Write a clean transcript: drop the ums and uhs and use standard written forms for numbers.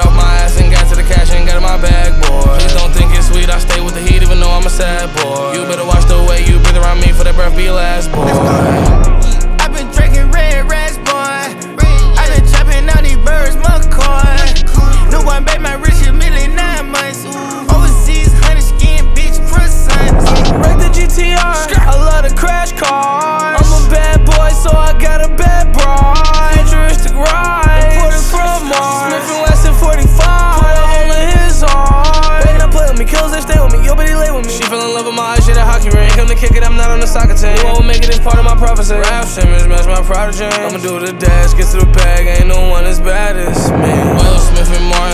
off my ass and got to the cash and got in my bag, boy. Please don't think it's sweet, I stay with the heat even though I'm a sad boy. You better watch the way you breathe around me for that breath be your last, boy. I've been drinking red rats, boy. I've been chopping out these birds, McCoy. New one, babe, my rich is nearly 9 months. Overseas, honey skin, bitch, croissant. Wreck the GTR, I love the crash cars. I'm a bad boy, so I got a bad bride. Futuristic ride, imported from Mars. Smith & Wesson 45, put a hole in his arm. They not play with me, kills they stay with me, yo, but he lay with me. She fell in love with my eyes, she had a hockey ring. Come to kick it, I'm not on the soccer team. You won't make it, it's part of my prophecy. Ralph Simmons, match my prodigy. I'ma do the dash, get to the bag, ain't no one as bad as me. Will Smith and Martin.